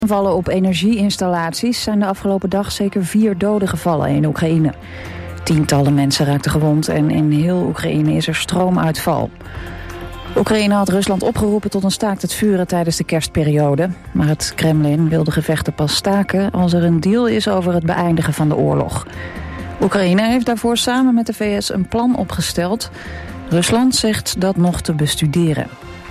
Aanvallen op energieinstallaties zijn de afgelopen dag zeker 4 doden gevallen in Oekraïne. Tientallen mensen raakten gewond en in heel Oekraïne is er stroomuitval. Oekraïne had Rusland opgeroepen tot een staakt het vuren tijdens de kerstperiode. Maar het Kremlin wil de gevechten pas staken als er een deal is over het beëindigen van de oorlog. Oekraïne heeft daarvoor samen met de VS een plan opgesteld. Rusland zegt dat nog te bestuderen.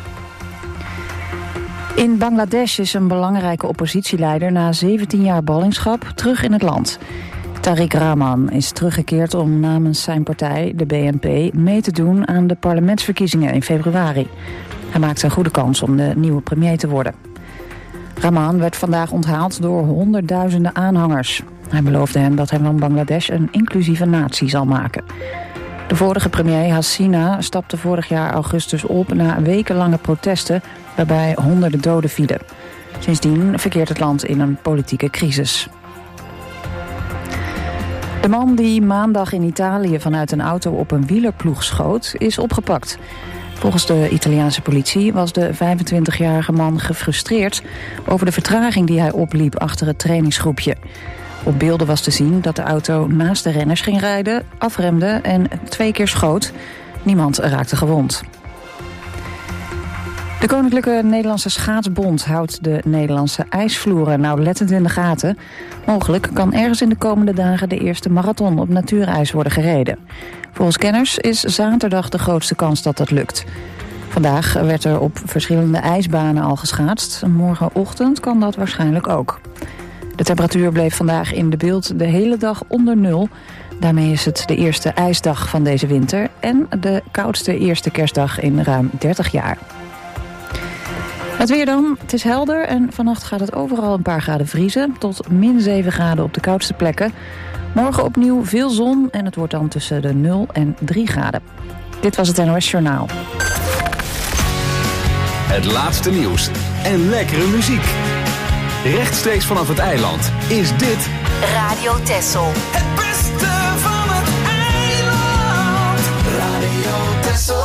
In Bangladesh is een belangrijke oppositieleider na 17 jaar ballingschap terug in het land. Tariq Rahman is teruggekeerd om namens zijn partij, de BNP, mee te doen aan de parlementsverkiezingen in februari. Hij maakt een goede kans om de nieuwe premier te worden. Rahman werd vandaag onthaald door honderdduizenden aanhangers. Hij beloofde hen dat hij van Bangladesh een inclusieve natie zal maken. De vorige premier Hasina stapte vorig jaar augustus op na wekenlange protesten waarbij honderden doden vielen. Sindsdien verkeert het land in een politieke crisis. De man die maandag in Italië vanuit een auto op een wielerploeg schoot, is opgepakt. Volgens de Italiaanse politie was de 25-jarige man gefrustreerd over de vertraging die hij opliep achter het trainingsgroepje. Op beelden was te zien dat de auto naast de renners ging rijden, afremde en 2 keer schoot. Niemand raakte gewond. De Koninklijke Nederlandse Schaatsbond houdt de Nederlandse ijsvloeren nauwlettend in de gaten. Mogelijk kan ergens in de komende dagen de eerste marathon op natuurijs worden gereden. Volgens kenners is zaterdag de grootste kans dat dat lukt. Vandaag werd er op verschillende ijsbanen al geschaatst. Morgenochtend kan dat waarschijnlijk ook. De temperatuur bleef vandaag in de Bilt de hele dag onder 0. Daarmee is het de eerste ijsdag van deze winter en de koudste eerste kerstdag in ruim 30 jaar. Het weer dan. Het is helder en vannacht gaat het overal een paar graden vriezen. Tot min 7 graden op de koudste plekken. Morgen opnieuw veel zon en het wordt dan tussen de 0 en 3 graden. Dit was het NOS Journaal. Het laatste nieuws en lekkere muziek. Rechtstreeks vanaf het eiland is dit Radio Texel. Het beste van het eiland. Radio Texel.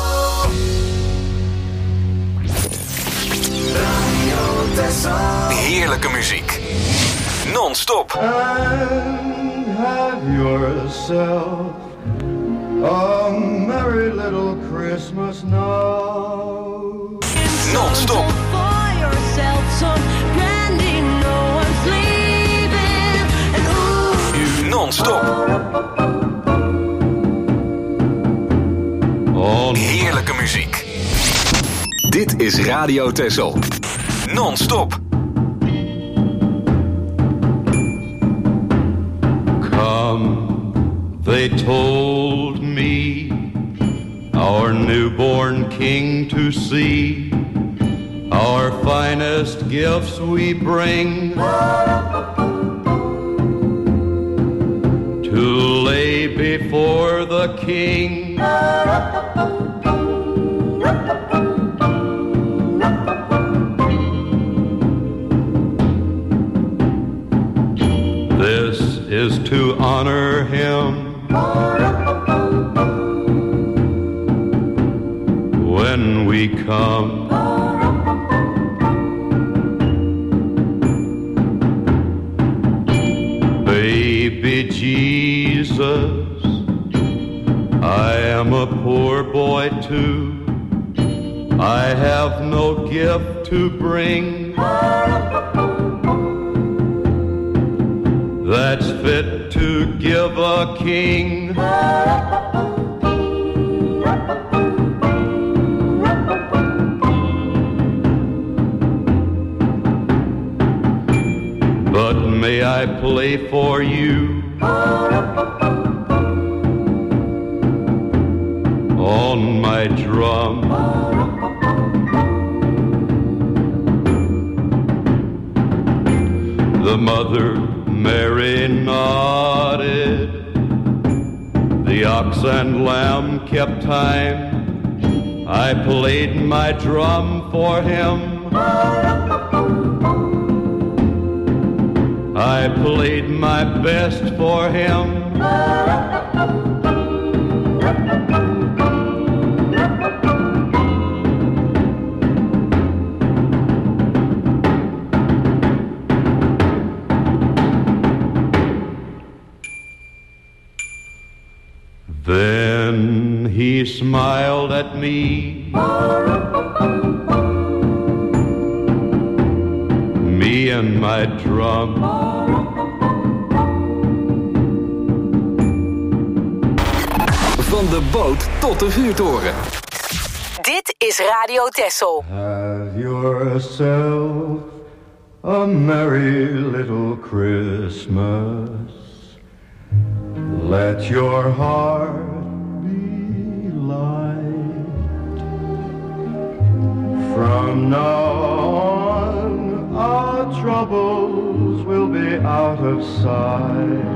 Radio Texel. heerlijke muziek. Non-stop. And have yourself a merry little Christmas now. Non-stop. Non-stop. Heerlijke muziek. Dit is Radio Texel. Non-stop. Come, they told me, our newborn king to see. Our finest gifts we bring to lay before the king. This is to honor him when we come. Baby Jesus, I am a poor boy too. I have no gift to bring that's fit to give a king. But may I play for you on my drum? The mother Mary nodded, the ox and lamb kept time. I played my drum for him. I played my best for him. He smiled at me. Me and my drum. Van de boot tot de vuurtoren. Dit is Radio Texel. Have yourself a merry little Christmas. Let your heart be light. From now on, our troubles will be out of sight.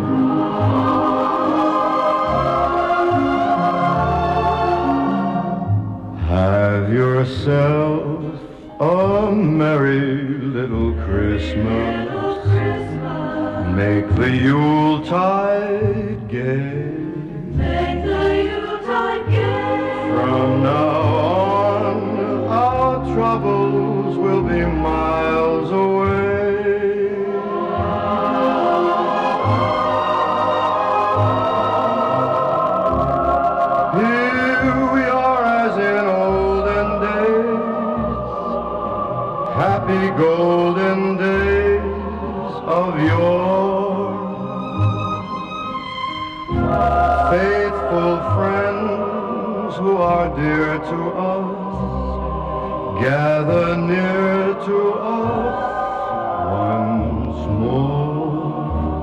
Have yourself a merry little Christmas. Make the Yuletide gay. Make the Yuletide gay. From now on, our troubles will be miles away. Here we are as in olden days, happy golden days of yore. Faithful friends who are dear to us, gather near to us once more.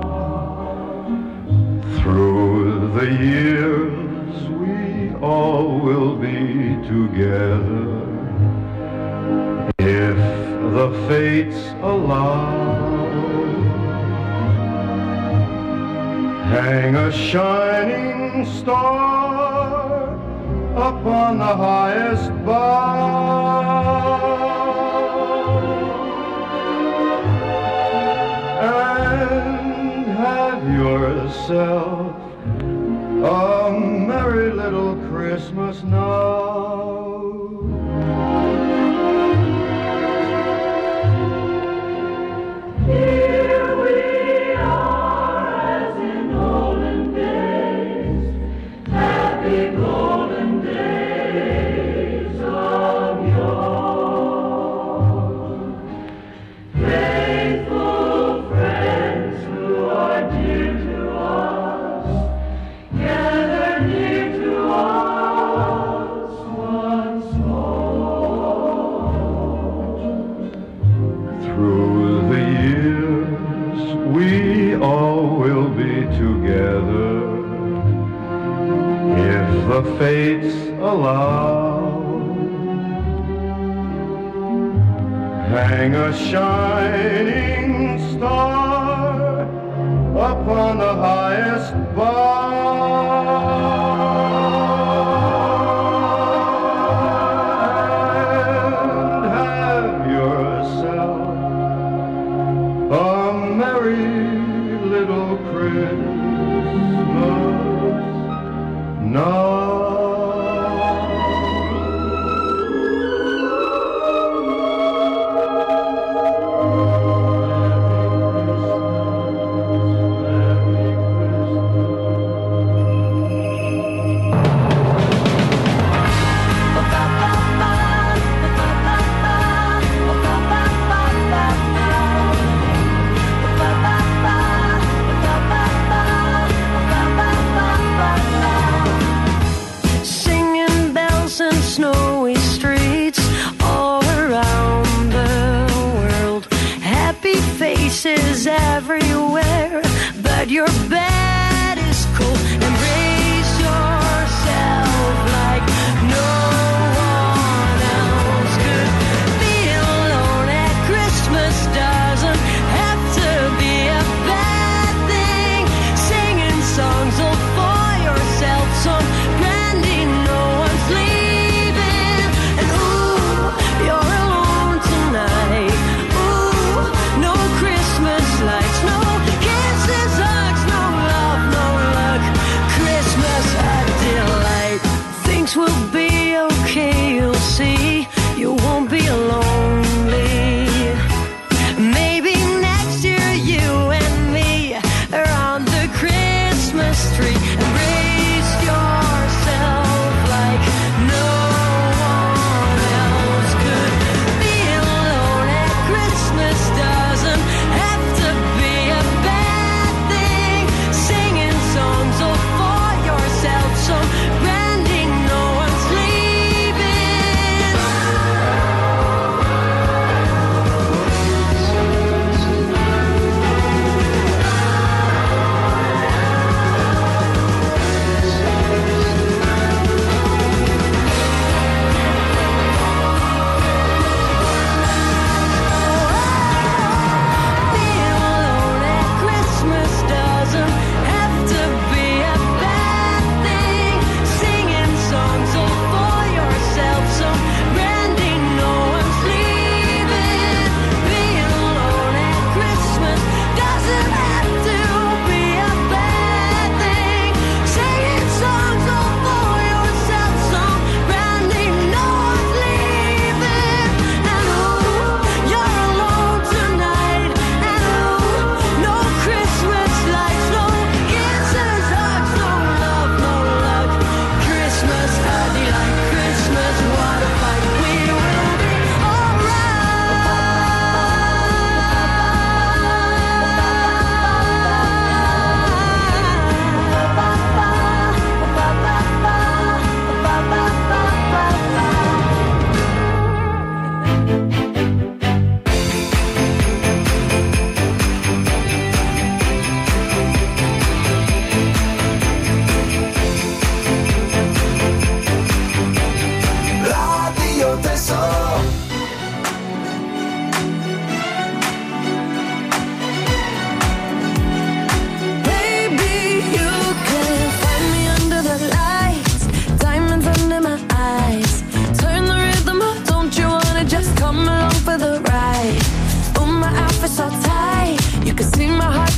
Through the years we all will be together, if the fates allow. Hang a shining star upon the highest bough, and have yourself a merry little Christmas now. Here we are as in olden days, happy golden days of yore. Faithful friends who are dear to us, gather near to us once more. Through the years we all will be together, if the fates allow. Hang a shining star upon the highest bough, and have yourself a merry little Christmas now. Singing bells and snowy streets all around the world. Happy faces everywhere, but your bed is cold. Embrace yourself like no one else could. Be alone at Christmas doesn't have to be a bad thing. Singing songs all for yourself, some brandy, no one's leaving. And ooh, you're alone tonight. Ooh, no Christmas lights, no kisses, hugs, no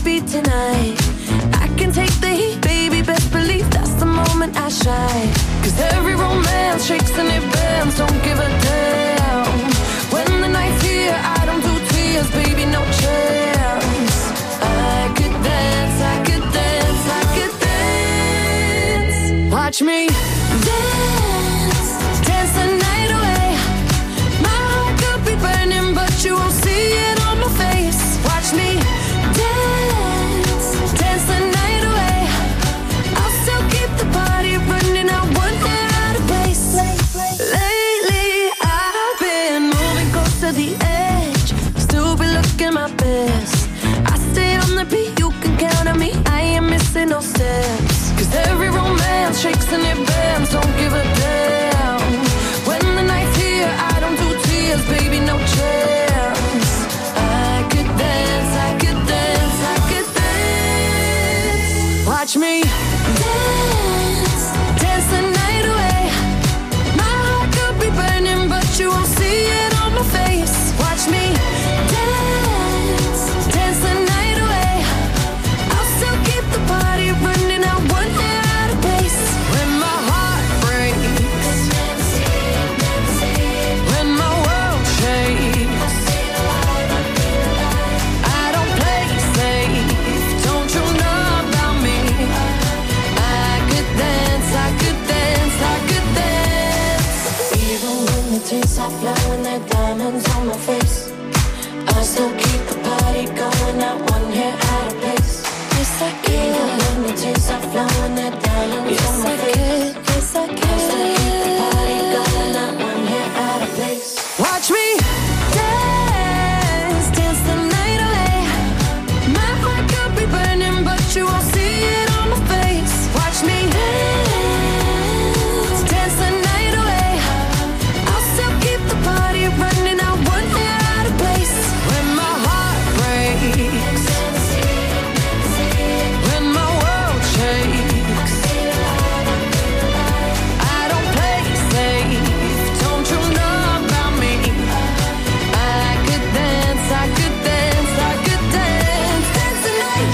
feet tonight. I can take the heat, baby, best believe that's the moment I shine. Cause every romance shakes and it bends, don't give a damn. When the night's here, I don't do tears, baby, no chance. I could dance, I could dance, I could dance. Watch me dance, dance the night away. My heart could be burning, but you won't see it on my face. Watch me dance, dance the night away. I'll still keep the party running, I won't get out of place. Lately I've been moving close to the edge, still be looking my best. I stay on the beat, you can count on me, I ain't missing no steps. Cause every romance shakes and it bends, don't give a damn. When the night's here, I don't do tears, baby, no chance. I could dance, I could dance, I could dance. Watch me dance, dance the night away. My heart could be burning, but you won't see it on my face. Watch me dance, dance the night away. I'll still keep the party running, I won't get out of place. When my heart breaks, when my world shakes, I don't play safe, don't you know about me? I could dance, I could dance, I could dance. Even when the tears are flowing, they're diamonds on my face, I still keep the party going, not one hair out of place. Yes, I can. Even when the tears are flowing, they're diamonds on my face. Yes, I can. I still keep the party going, not one hair out of place. Watch me dance, dance the night away. My heart could be burning, but you won't see it on my face. Watch me dance, dance the night away. I'll still keep the party running, I won't get out of place. When my heart breaks, when my world shakes, I don't play safe, don't you know about me? I could dance, I could dance, I could dance, dance the night.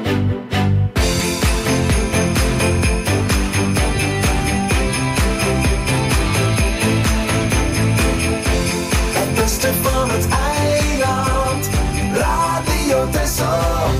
Het beste van het eiland, Radio Texel.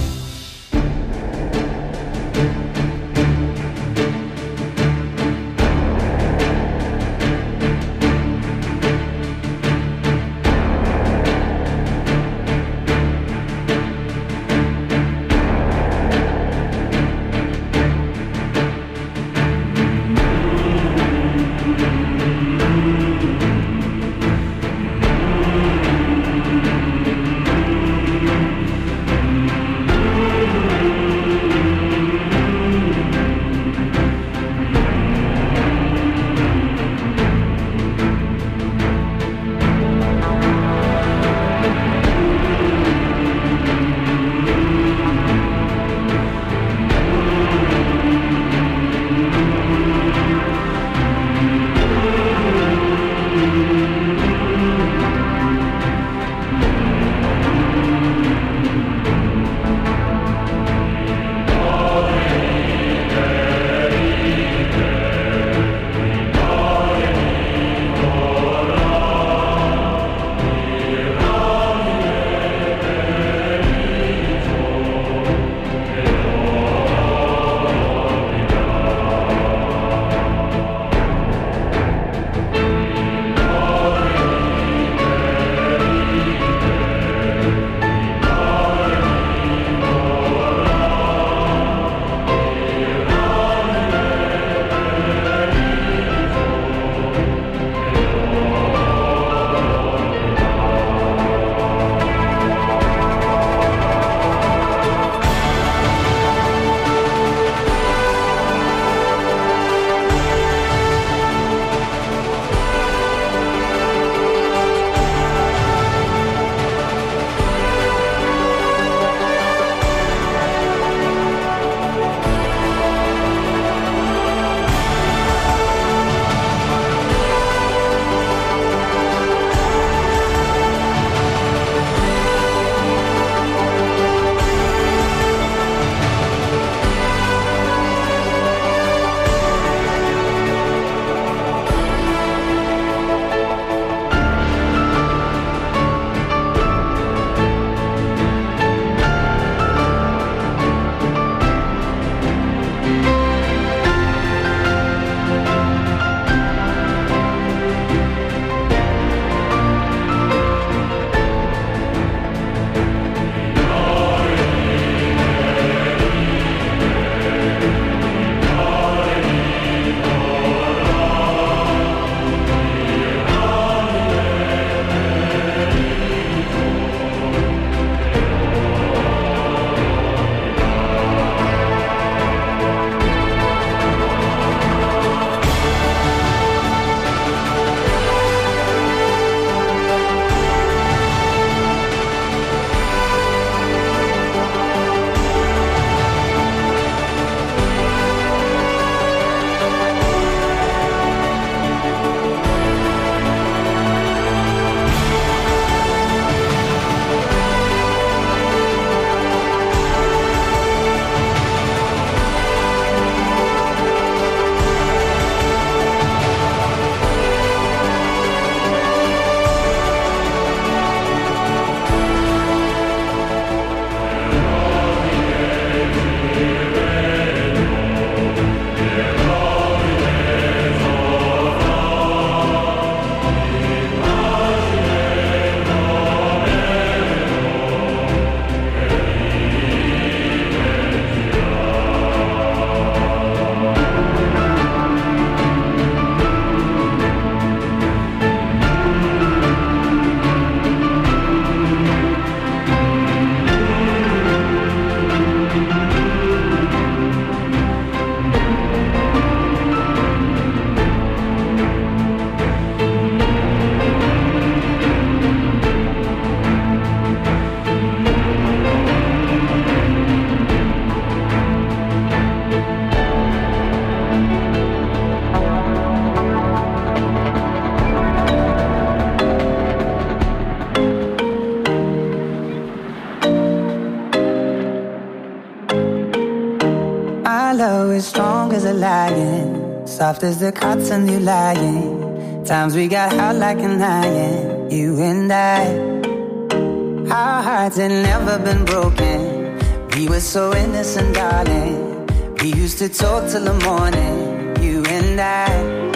love is strong as a lion, soft as the cotton you lying. Times we got hot like an iron, you and I. Our hearts had never been broken. We were so innocent, darling. We used to talk till the morning, you and I.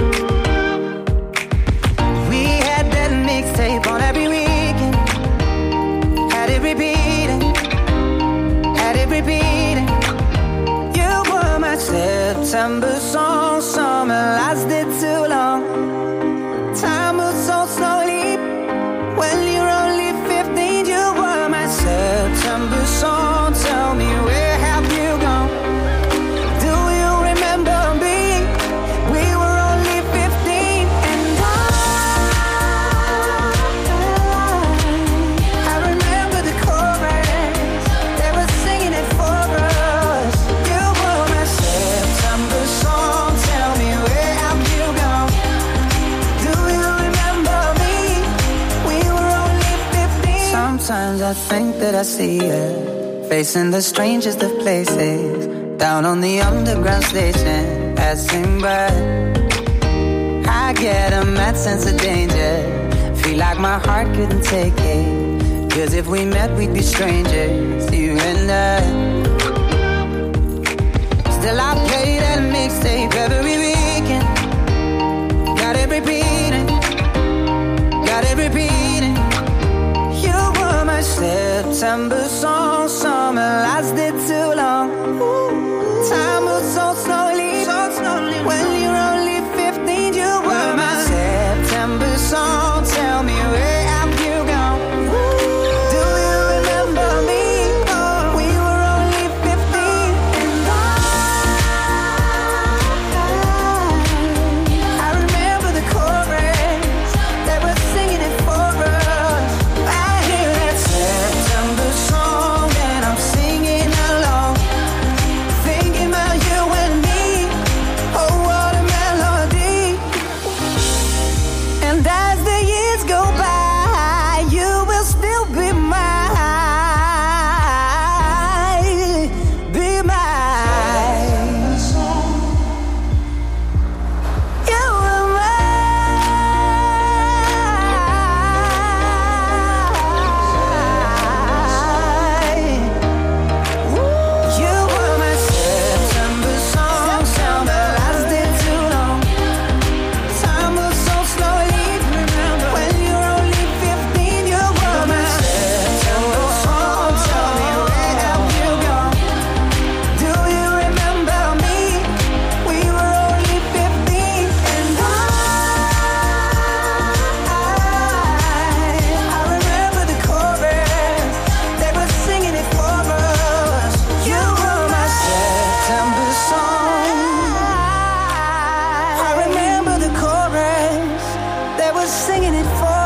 We had that mixtape on every weekend. Had it repeating, had it repeating. You were my September song, summer lasted too long. Time moves so slowly when you're only 15. You were my September song. Tell me, where have you gone? Do you remember me? We were only 15, and I remember the chorus. They were singing it for us. You were my September song. Tell me, where have you gone? Do you remember me? We were only 15. Sometimes I think that I see you facing the strangest of places, down on the underground station, passing by. I get a mad sense of danger, feel like my heart couldn't take it, 'cause if we met we'd be strangers, you and I. Still I play that mixtape every weekend. Got it repeating, got it repeating. You were my September song, summer lasted too long. Time moves so slowly, when you're only 15. You were my September song. Tell me, where have you gone? Do you remember me? We were only 15, and I remember the chorus. They were singing it for us. I hear that September song and I'm singing along, thinking about you and me. Oh, what a melody. And as the years go by, you will still be mine, be mine. You were mine. You were my September song, summer lasted too long. Time moves so slowly, when you're only 15. You were my September song. Tell me, where have you gone? Do you remember me? We were only 15, and I remember the chorus. They were singing it for us. You were my September song. I remember the chorus. They were singing it for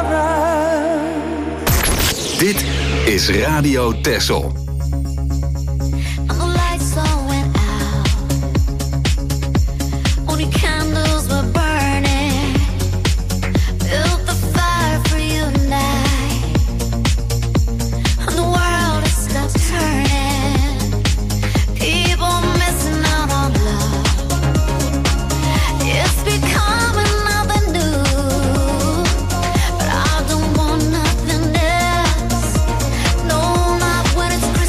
us. Dit is Radio Texel. And the lights all went out. Only candles were burning. Built the fire for you and I. And the world has stopped turning. People missing out on love. It's becoming nothing new. But I don't want nothing else. No, not when it's Christmas.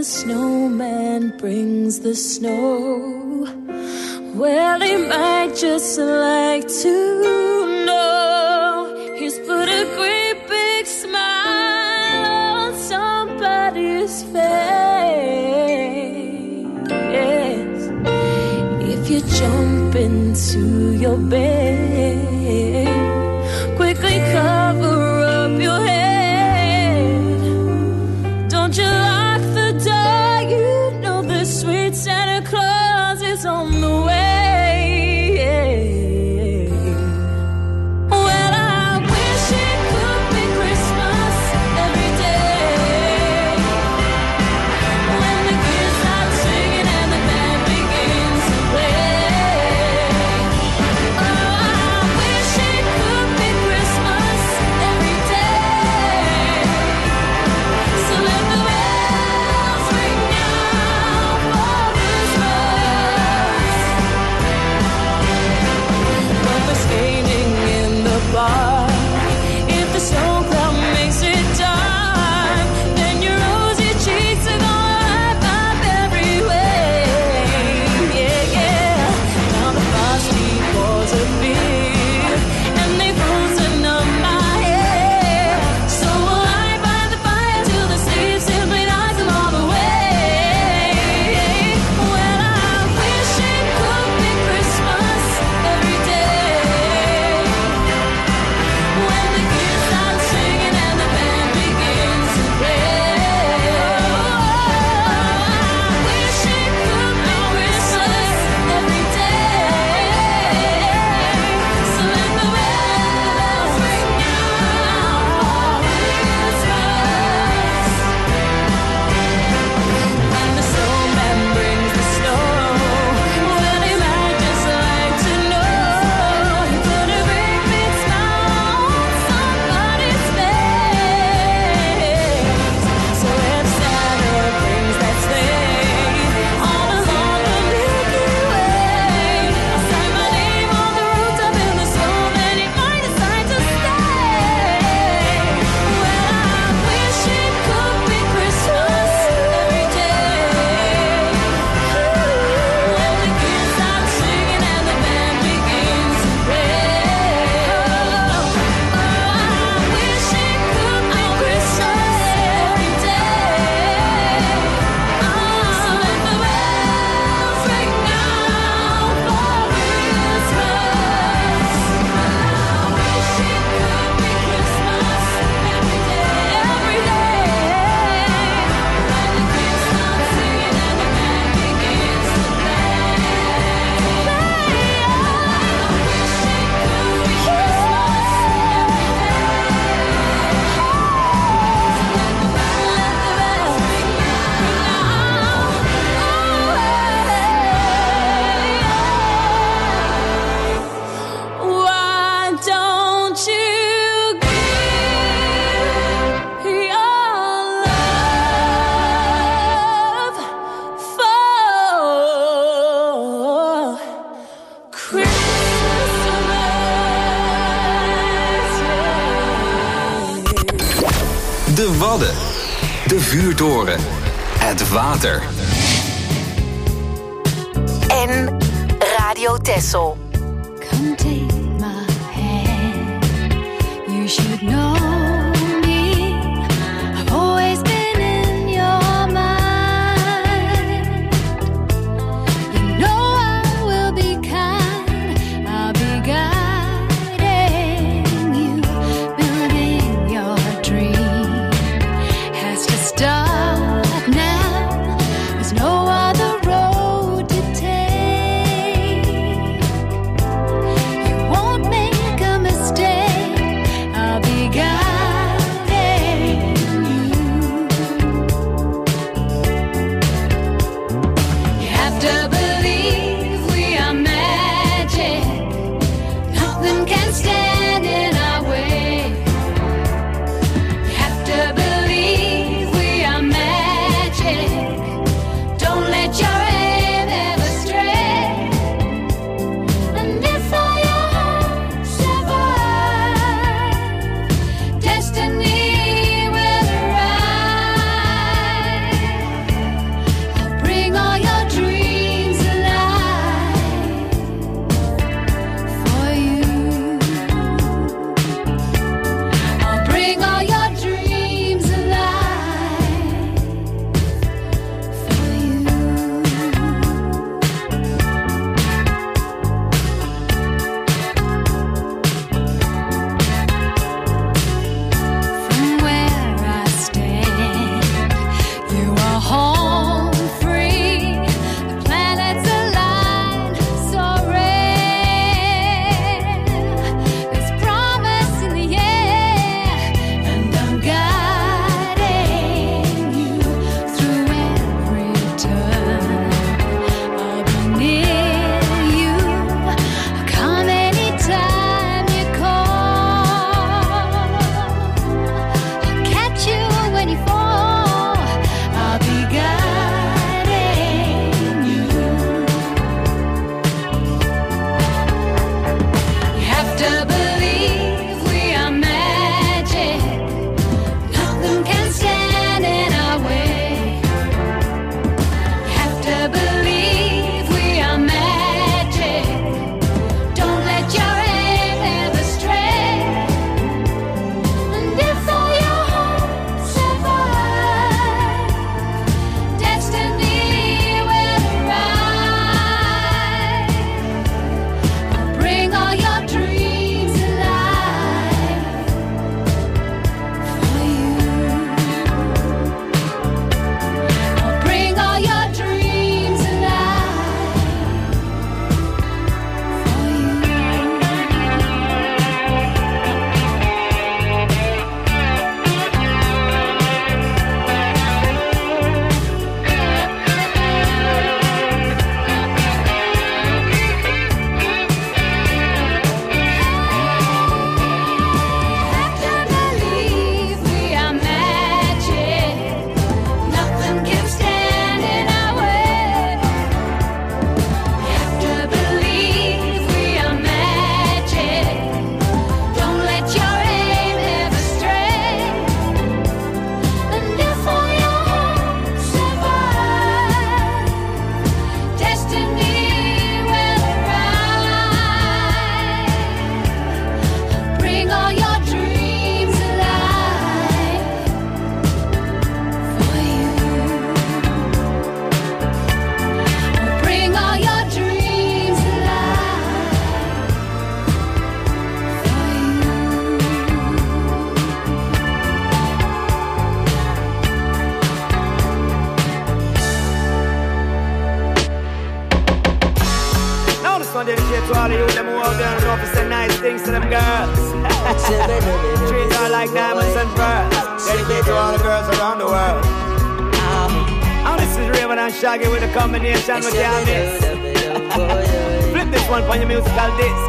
the snowman brings the snow, well, he might just like to know he's put a great big smile on somebody's face. If you jump into your bed, quickly cover up your head. Don't you lock the door, you know the sweet Santa Claus is on the way. Well, I wish it could be Christmas every day, when the kids start singing and the band begins to play. Oh, I wish it could be Christmas every day. So let the bells ring out for Christmas. But we're skating in the bar. If the snow cloud makes it dark, then your rosy cheeks are gonna light up every way. Yeah, yeah. Now the frosty pours a beer, and they've frozen up my hair. So will I by the fire till the sleep simply dies along the way. Well, I wish it could be Christmas every day, when the kids start singing and the band begins to play. I wish it could be Christmas every day. So let the bells ring out for Christmas. When the snowman brings the snow, well, he might just like to know he put a great big smile on somebody's face. So if Santa brings that sleigh all along the Milky Way, I'll sign my name on the rooftop in the snow, then he might decide to stay. Well, I wish it could be Christmas every day, when the kids start singing and the band begins to play. Oh, I wish it could be Christmas every day. So let the bells ring out for Christmas. I wish it could be Christmas every day, when the kids start singing and the band begins to play. I wish it could be Christmas Why don't you give your love for Christmas? De Wadden. De vuurtoren. Het water. En Radio Texel. Come take my hand. You should know me. I've always been in your mind. You know I will be kind. I'll be guiding you. Building your dream has to start now. There's no other road to take. You won't make a mistake. I'll be guiding one dedicate to all of you, them who out there and know to say nice things to them girls. Treat her like diamonds and pearls. Dedicate to all the girls around the world. Oh, this is Raven and Shaggy with a combination with the miss. Flip this one for your musical disc.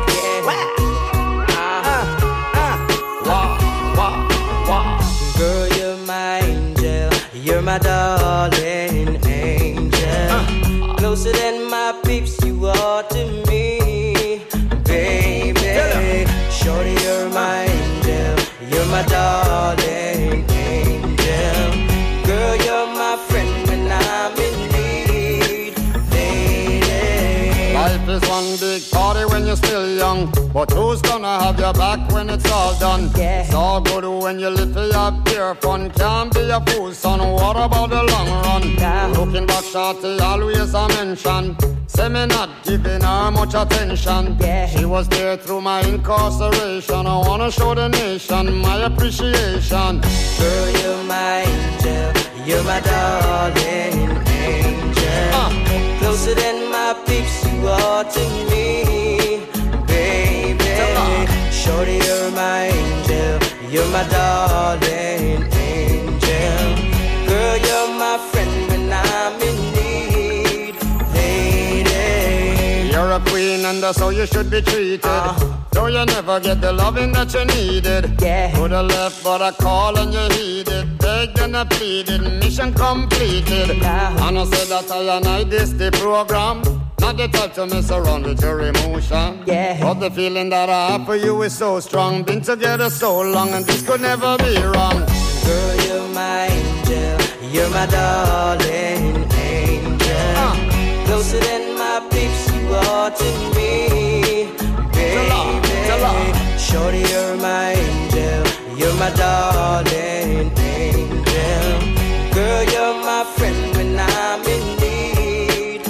Girl, you're my angel. You're my darling angel. Closer than my peeps, you are to me, baby. Shorty, you're my angel. You're my darling angel. Girl, you're my friend when I'm in need, lady. Life is one big party when you're still young, but who's gonna have your back when it's all done? It's all good when you live for your pure fun. Can't be a fool, son. What about the long run? Looking back, shorty, always a mention. Say me not giving her much attention. She was there through my incarceration. I wanna show the nation my appreciation. Girl, you're my angel. You're my darling angel. Closer than my peeps, you are to me, baby. Shorty, you're my angel. You're my darling angel. Girl, you're my friend when I'm in need, lady. You're a queen and that's how you should be treated. Though you never get the loving that you needed. Could have left but I call and you heeded. Begged and I pleaded, mission completed. And I said that I and I this the program. Not the type to mess around with your emotion. But the feeling that I have for you is so strong. Been together so long and this could never be wrong. Girl, you're my angel. You're my darling angel. Closer than my peeps, you are to me, baby. Shorty, you're my angel. You're my darling angel. Girl, you're my friend when I'm in need,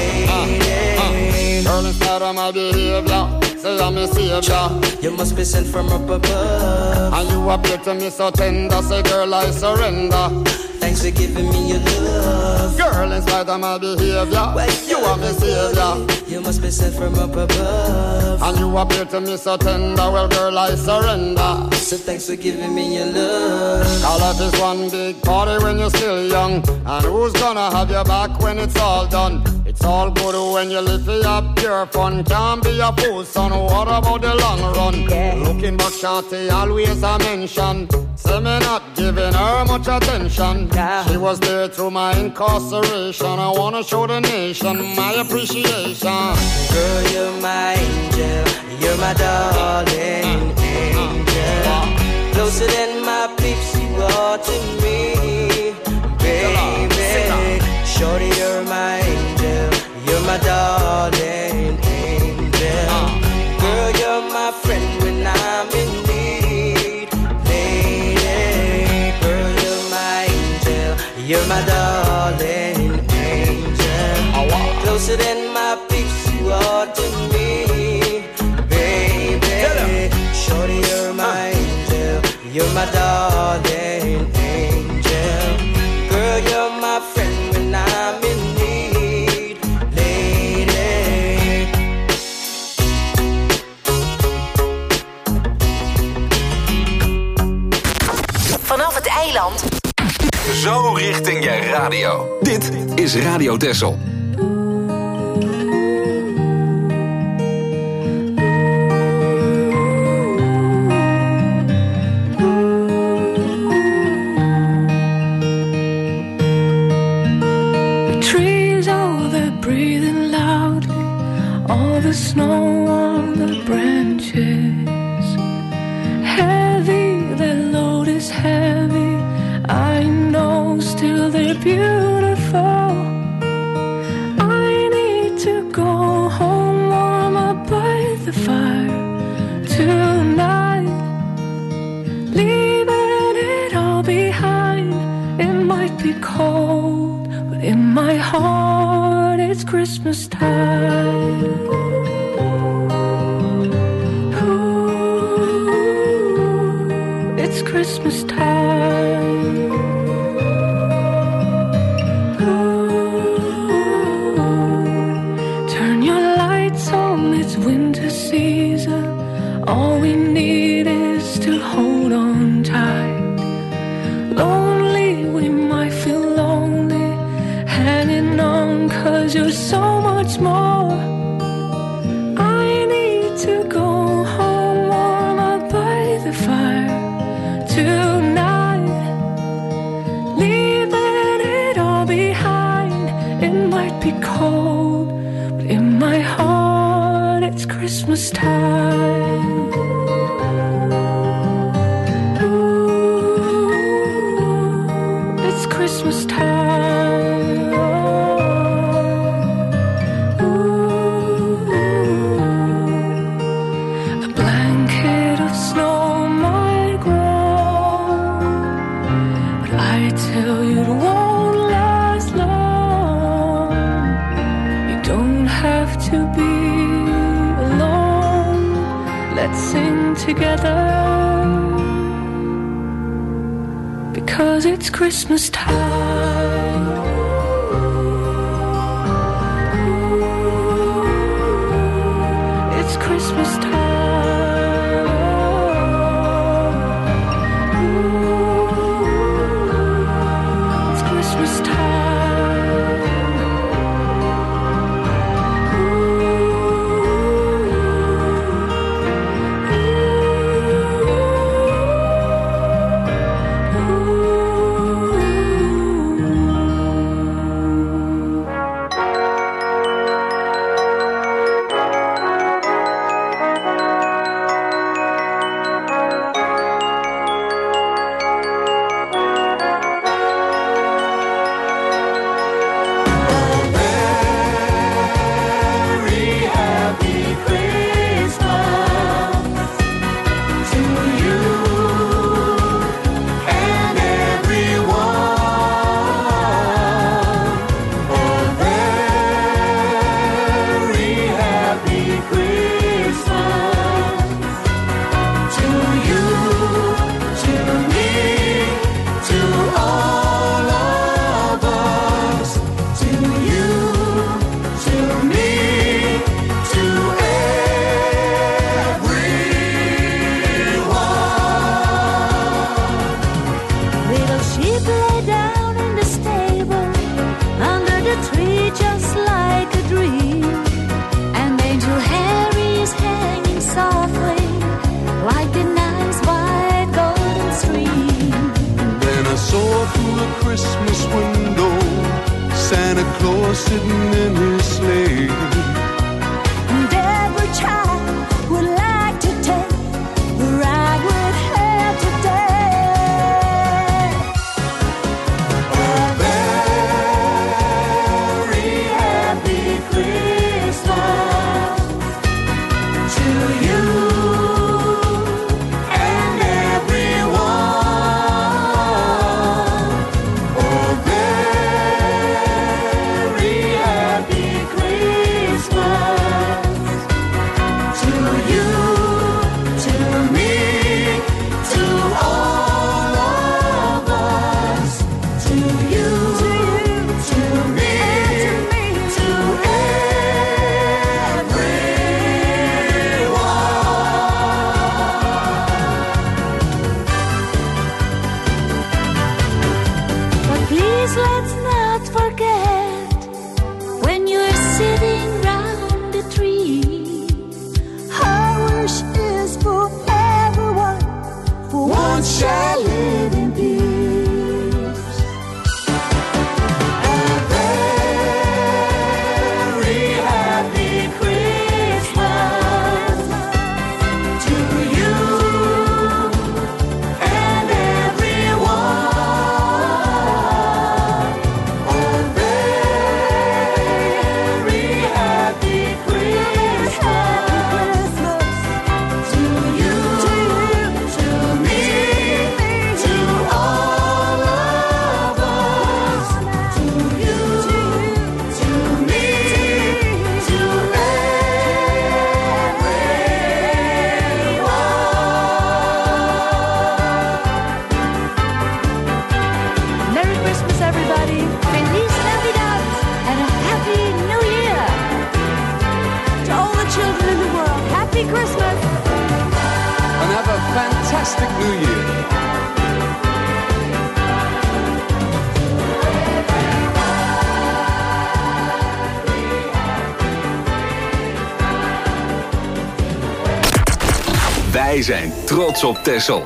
lady. Girl, in spite of my behavior, say I'm a savior. You must be sent from up above. And you appear to me so tender. Say, girl, I surrender. Thanks for giving me your love. Girl, in spite of my behavior, you are my savior. You must be sent from up above. And you appear to me so tender. Well, girl, I surrender. So thanks for giving me your love. Our life is one big party when you're still young. And who's gonna have your back when it's all done? It's all good when you live for your pure fun. Can't be a fool, son. What about the long run? Looking back, shorty, always a mention. Say me not giving her much attention. She was there through my incarceration. I wanna show the nation my appreciation. Girl, you're my angel. You're my darling angel. Closer than my peeps, you are to me, baby. Shorty, you're my angel. You're my darling angel. Girl, you're my friend when I'm in need, lady. Girl, you're my angel. You're my darling angel. Closer than my peeps, you are to me, baby. Shorty, you're my angel. You're my darling angel. Girl, you're my friend when I'm in need, lady. Vanaf het eiland. Zo richting je radio. Dit is Radio Texel. The snow on the branches, heavy, their load is heavy. I know still they're beautiful. I need to go home, warm up by the fire tonight, leaving it all behind. It might be cold, but in my heart it's Christmas time. It's Christmas time. Ooh, turn your lights on winter season, all we need is to hold on tight. Lonely, we might feel lonely, hanging on 'cause you're so much more. I need to go home, warm up by the fire tonight, leaving it all behind. It might be cold, but in my heart it's Christmas time. Ooh, it's Christmas time. Ooh, a blanket of snow might grow, but I tell you it won't last long. You don't have to be alone. Let's sing together, because it's Christmas time. It's Christmas time. It's Christmas time. Sitting in his sleigh. And every child would like to take the ride we'd have today. A very happy Christmas to you and everyone. A very fantastic new year. Wij zijn trots op Texel.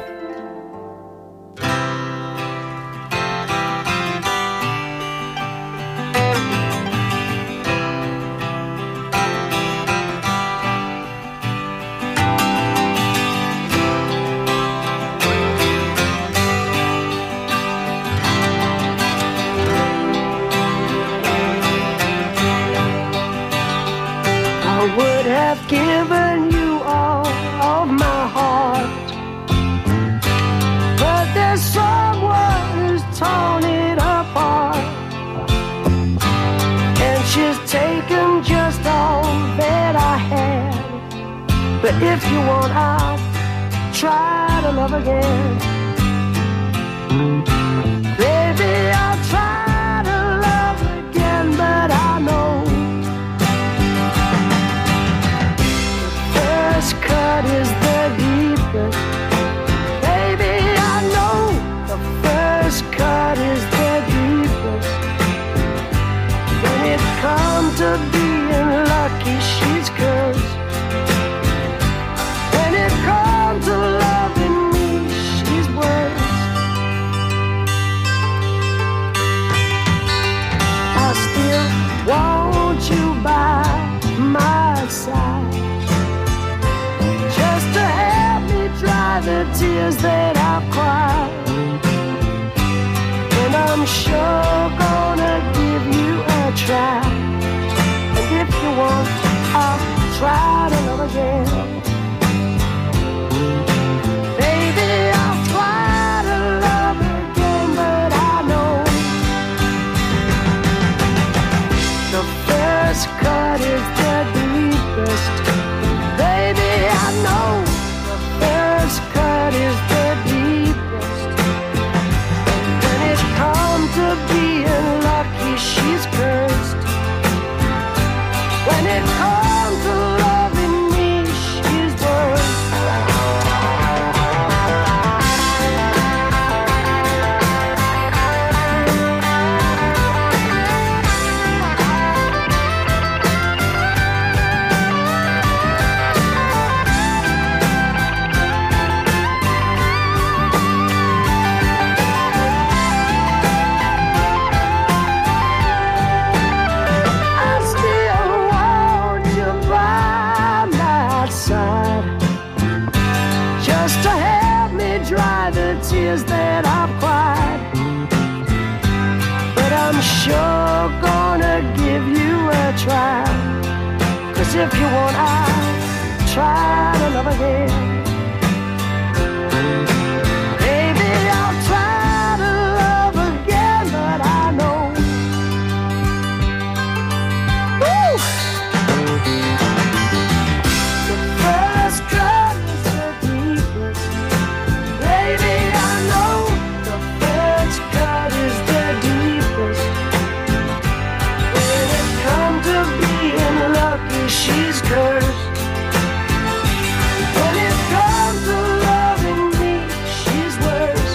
I would have given you all of my heart, but there's someone who's torn it apart, and she's taken just all that I had. But if you want, I'll try to love again. Baby, I'll try to love again, but I know first cut is the deepest. Baby, I know the first cut is the deepest. When it comes to being lucky, she's cursed. When it comes to loving me, she's worse. I still want you by my side, just to help me dry the tears that I've cried. And I'm sure gonna give you a try. And if you want, I'll try to love again. Baby, I'll try to love again, but I know the first cut is the deepest. Baby, I know the first cut is the deepest. When it comes to being lucky, she's cursed. When it comes to loving me, she's worse. Just to help me dry the tears that I've cried. But I'm sure gonna give you a try. 'Cause if you want, I'll try to love again. Baby, I'll try to love again, but I know woo! The first cut is the deepest. Baby, I know the first cut is the deepest. When it comes to being lucky, she's cursed. When it comes to loving me, she's worse.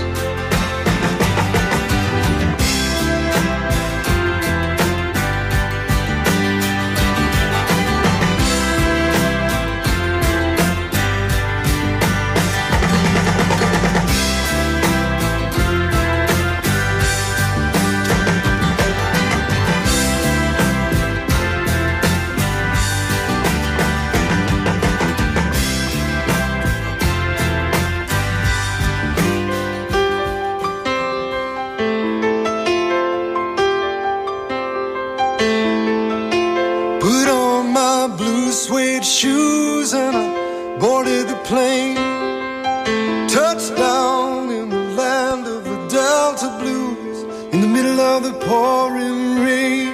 Put on my blue suede shoes and I boarded the plane. Touchdown in the land of the Delta Blues, in the middle of the pouring rain.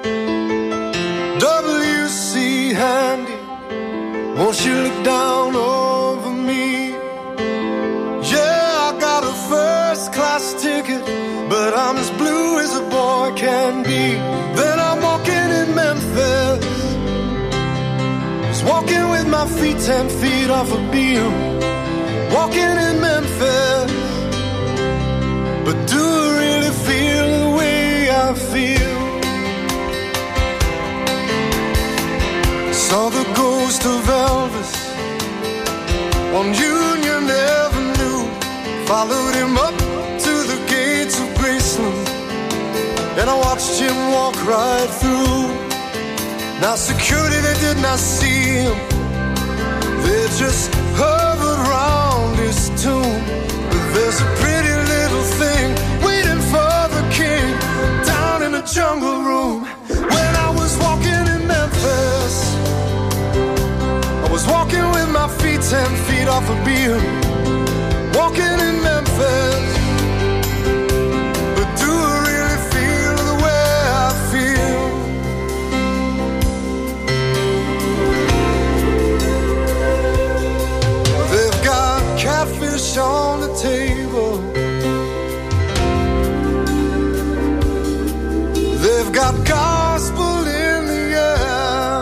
W.C. Handy, won't you look down over me? Yeah, I got a first class ticket, but I'm as blue as a boy can be. Then I'm walking in Memphis, just walking with my feet 10 feet off a beam. walking in Memphis. But do I really feel the way I feel? Saw the ghost of Elvis on Union Avenue. Followed him up to the gates of Graceland, and I watched him walk right through. Now security, they did not see him. They just hovered round his tomb. But there's a pretty little thing waiting for the king down in the jungle room. When I was walking in Memphis, I was walking with my feet 10 feet off a beam. Walking in Memphis, but do I really feel the way I feel? They've got catfish on the table. They've got gospel in the air.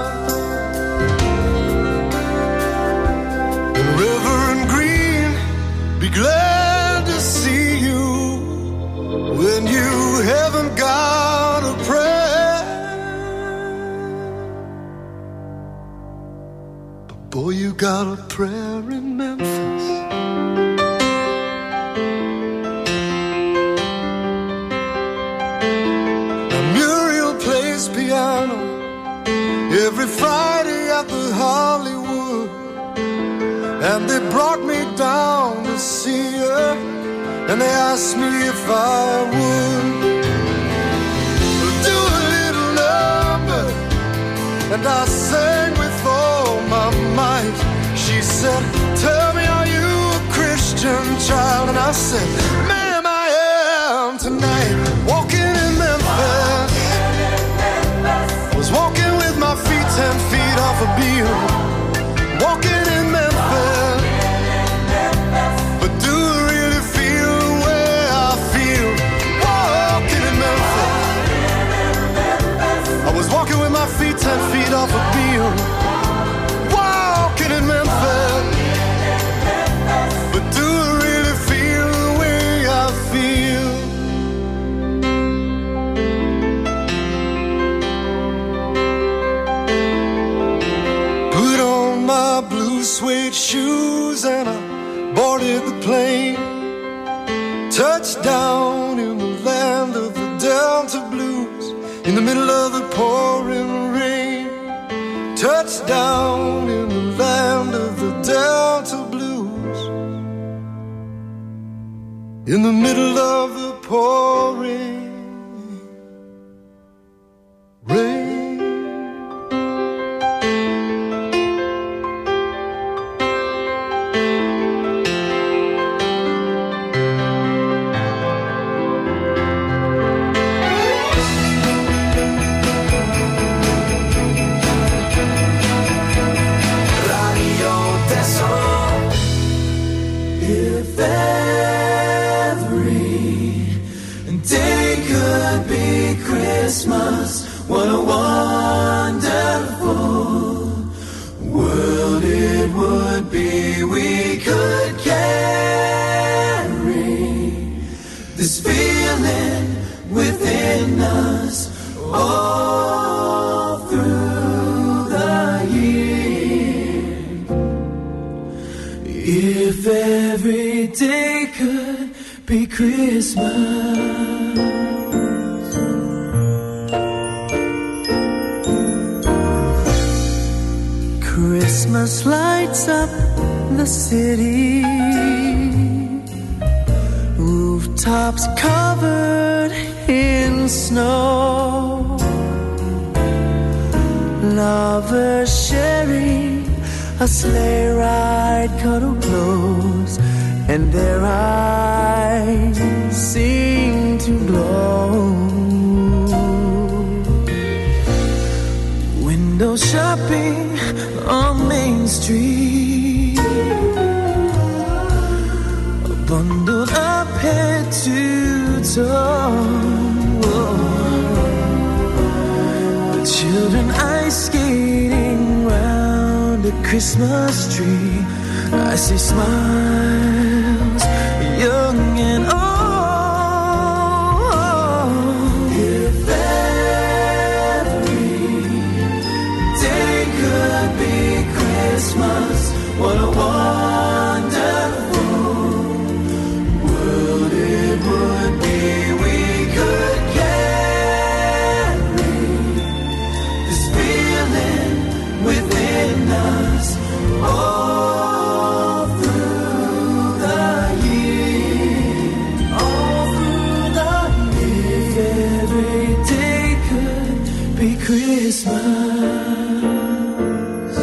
And Reverend Green, be glad to see you when you haven't got a prayer. But boy, you got a prayer in Memphis. Now Muriel plays piano every Friday at the Hollywood, and they brought me down to see her, and they asked me if I would do a little number, and I sang with all my might. She said, tell me, are you a Christian child? And I said, ma'am, I am tonight. Walking in Memphis, was walking with my feet 10 feet off a beam. Walking in Memphis, but do I really feel the way I feel? Walking in Memphis, I was walking with my feet 10 feet off a beam. Walking in Memphis, but do I really feel the way I feel? Put on my blue suede shoes and I boarded the plane. Touched down in the land of the Delta Blues, in the middle of the pouring rain. Touched down in the land of the Delta Blues, in the middle of the pouring rain. If every day could be Christmas, what a wonderful world it would be. We could carry this feeling within us all through the year. If every day could be Christmas, Christmas lights up the city, rooftops covered in snow, lovers sharing a sleigh ride, cuddle close, and their eyes seem to glow. Window shopping on Main Street, bundled up head to toe. The children ice skating round a Christmas tree, I see smiles, young and old. If every day could be Christmas, what a wonderful world it would be. We could carry this feeling within us all through the year, all through the year. If every day could be Christmas.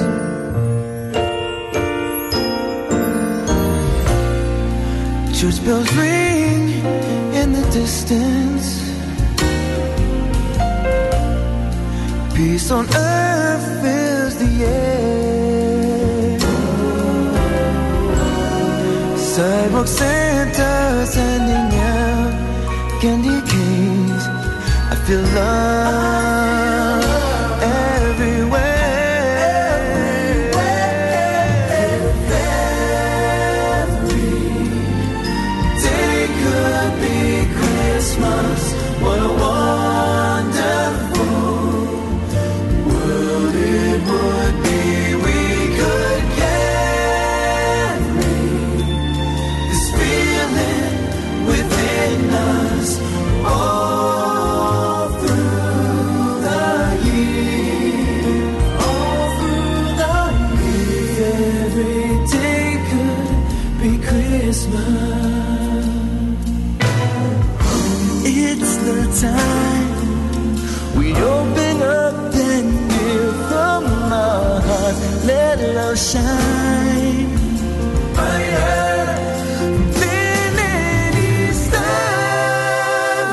Church bells ring in the distance. Peace on earth fills the air. Sidewalk Santa's handing out candy canes. I feel love everywhere. Christmas, what a wonderful world it would be. We could carry this feeling within us all through the year, all through the year. Every day could be Christmas. It's the time we open up and give from our hearts. Let love shine brighter than any star.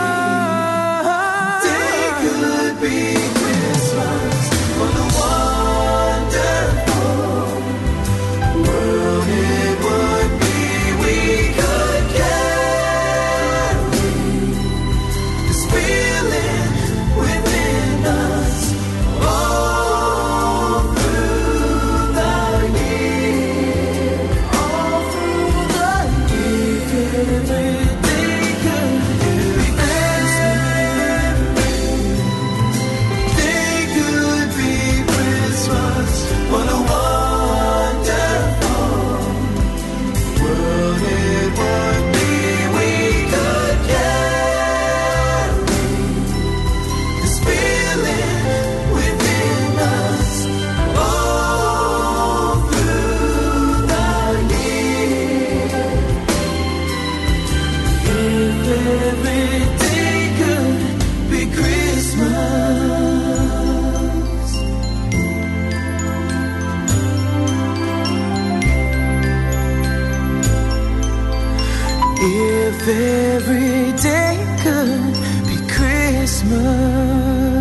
Day could be Christmas. What a wonderful world it would be. We could feeling within us all through the year, all through the year. Every day could be Christmas. Day could be Christmas. What a wonderful world it would be. We could every day could be Christmas. If every day could be Christmas.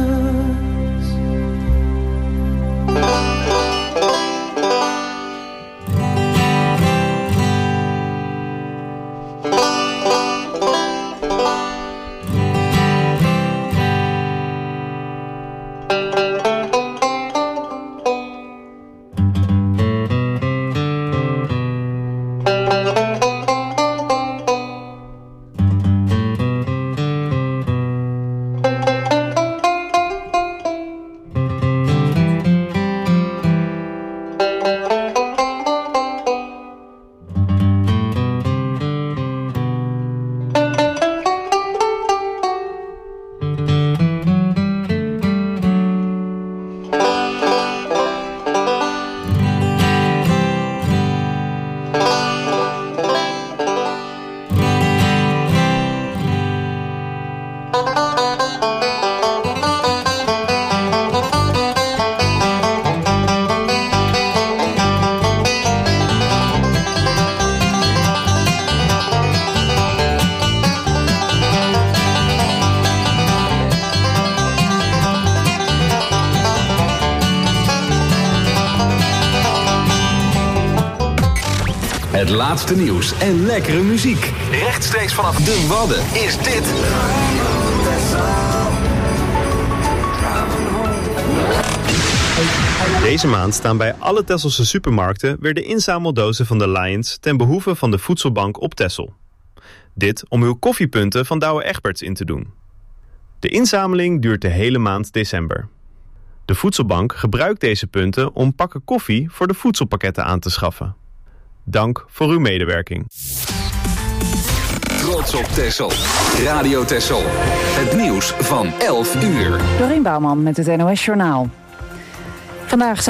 Het laatste nieuws en lekkere muziek. Rechtstreeks vanaf de Wadden is dit... Deze maand staan bij alle Tesselse supermarkten weer de inzameldozen van de Lions ten behoeve van de Voedselbank op Texel. Dit om uw koffiepunten van Douwe Egberts in te doen. De inzameling duurt de hele maand december. De Voedselbank gebruikt deze punten om pakken koffie voor de voedselpakketten aan te schaffen. Dank voor uw medewerking. Trots op Texel. Radio Texel. Het nieuws van 11 uur. Dorien Bouwman met het NOS Journaal. Vandaag